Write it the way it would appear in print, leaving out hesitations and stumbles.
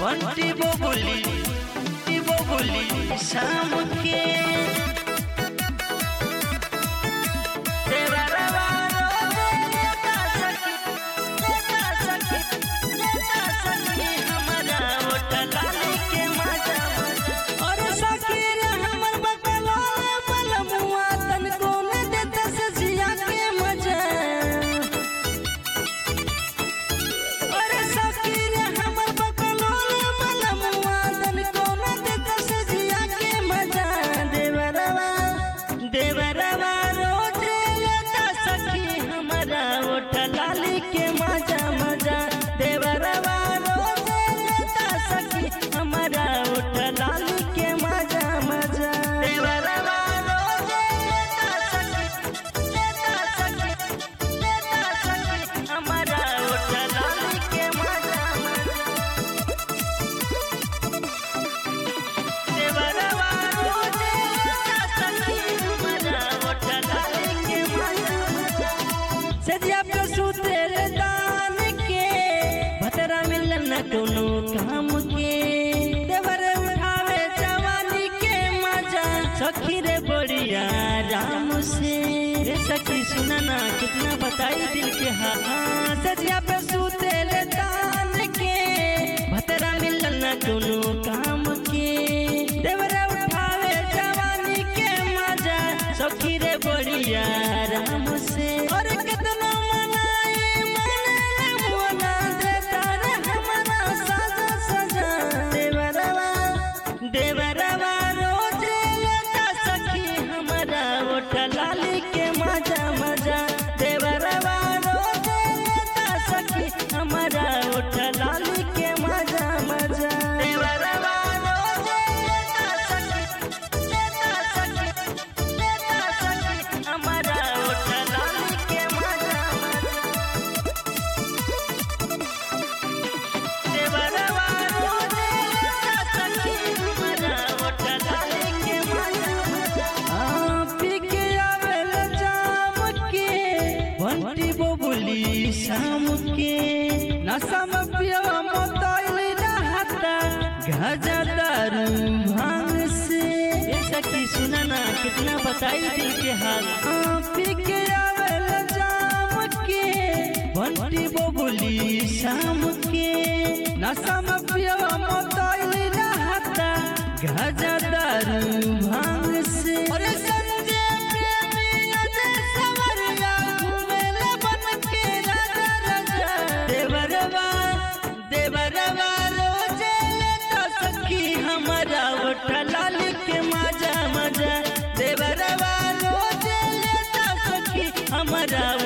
बंटी बोली शाम के दोनों काम के देवर उठावे जवानी के मजा सखी रे बढ़िया राम से रे सखी सुना ना कितना बताई दिल के हाँ सजिया पे सूते ले दान के भतरा मिलन ना दोनों काम के देवर उठावे जवानी के मजा सखी रे बढ़िया राम से और कितना देवरवा रोज लेता सखी हमारा ओठा लाली के मजा मजा देवरवा रोज लेता सखी हमारा ओठा लाली के मजा मजा देवरवा रोज लेता सखी हमारा ओठा लाली के मजा देवरवा बंटी बोली शाम के नशा में पिया मोताइल रहता गाजा दारू भांग से सखी सुना ना कितना बताई दिल के हाल पी के आवेल जाम के बंटी बोली शाम के नशा में पिया मोताइल रहता गाजा दारू भांग से देवरवा रोज लेता सखी हमारा ओठा लाली के मजा मजा देवरवा रोज लेता सखी हमारा